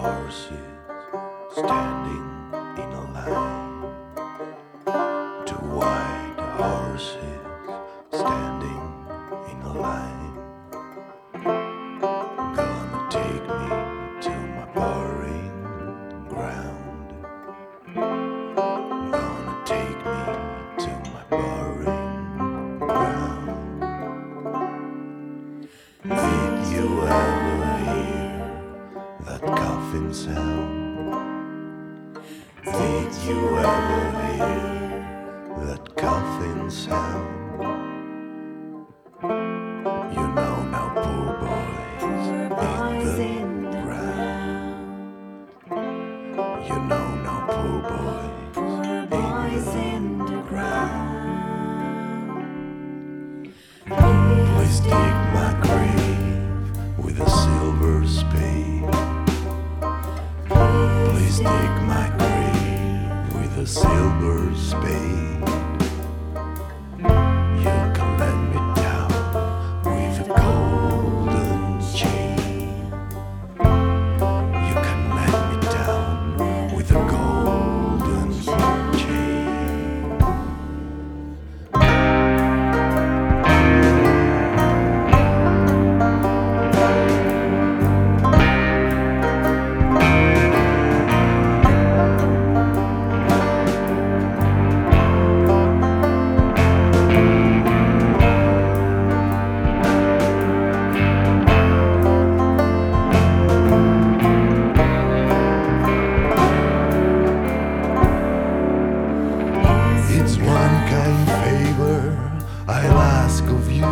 horses standing in a line. Two white horses standing in a line. Gonna take me to my burying ground. Gonna take me to my burying ground. Did you ever hear that coffin sound? Did you ever hear that coffin sound? You know now, poor boys in the ground. You know now, poor boys in the ground. Please dig my grave with a silver spade. Please dig my grave with a silver spade. You can let me down with a golden chain. You can let me down with a golden chain. It's one kind favor I'll ask of you.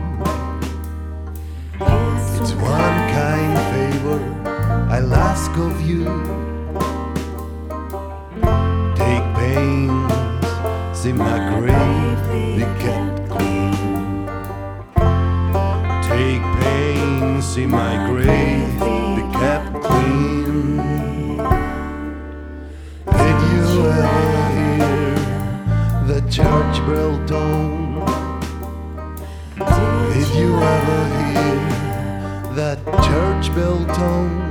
It's one kind favor I'll ask of you. Take pains, see my grave be kept clean. Take pains, see my grave be kept clean. Did you ever hear the church bell tone? Did you ever hear that church bell tone?